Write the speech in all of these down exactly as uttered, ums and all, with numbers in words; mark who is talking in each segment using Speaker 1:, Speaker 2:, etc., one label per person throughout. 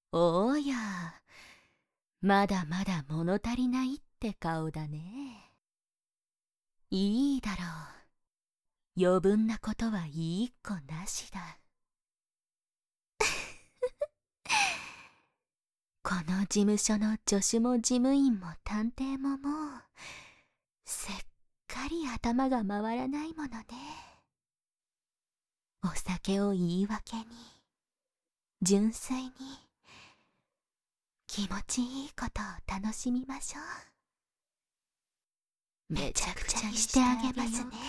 Speaker 1: おーや、まだまだ物足りないって顔だね。いいだろう。余分なことはいいっこなしだ。この事務所の助手も事務員も探偵ももう、すっかり頭が回らないものね。お酒を言い訳に、純粋に、気持ちいいことを楽しみましょう。めちゃくちゃにしてあげますね。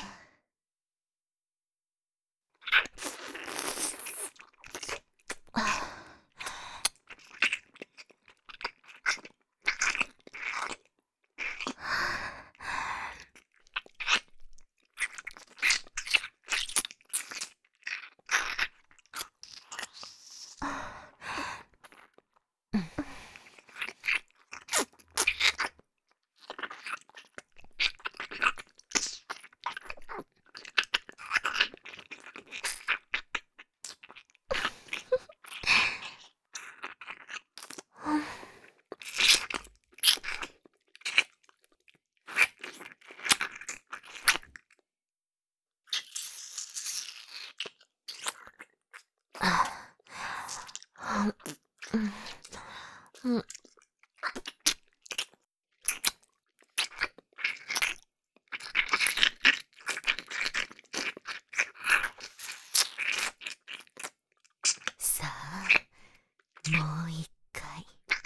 Speaker 1: さあ、もう一回、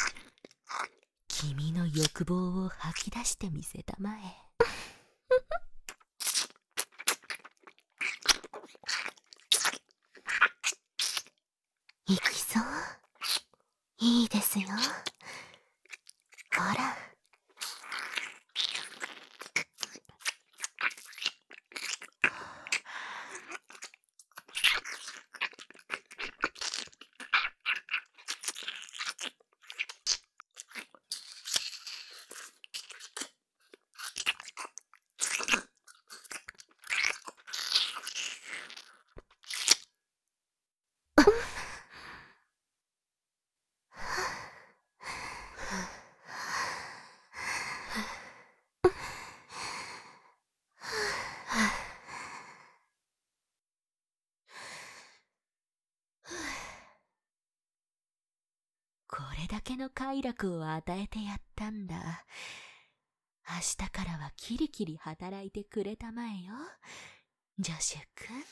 Speaker 1: 君の欲望を吐き出してみせたまえ。いきそう？いいですよ。ほら。これだけの快楽を与えてやったんだ。明日からはキリキリ働いてくれたまえよ、ジョシュ君。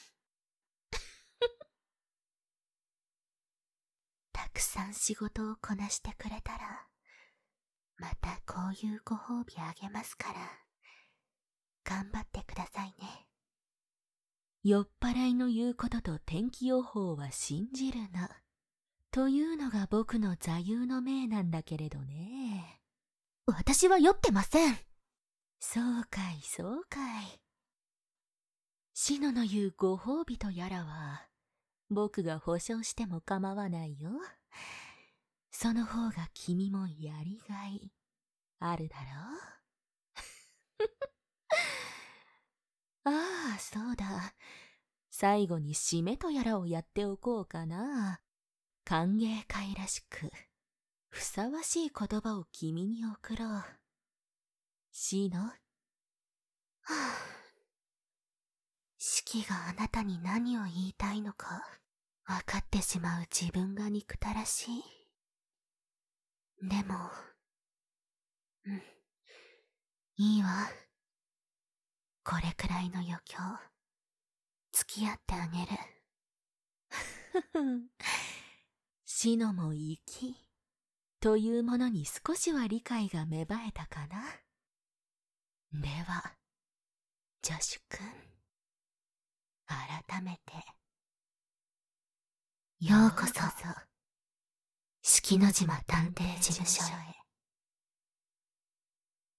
Speaker 1: たくさん仕事をこなしてくれたら、またこういうご褒美あげますから、頑張ってくださいね。酔っ払いの言うことと天気予報は信じるな。というのが僕の座右の銘なんだけれどね。私は酔ってません。そうかいそうかい。シノの言うご褒美とやらは、僕が保証しても構わないよ。その方が君もやりがいあるだろう。ああ、そうだ。最後に締めとやらをやっておこうかな。歓迎会らしく、ふさわしい言葉を君に送ろう。シノ。はあ、四季があなたに何を言いたいのか分かってしまう自分が憎たらしい。でも、うん、いいわ。これくらいの余興、付き合ってあげる。ふふん。シノも粋というものに少しは理解が芽生えたかな。では、ジョシュ君、改めて、ようこそ、四季の島探偵事務所へ。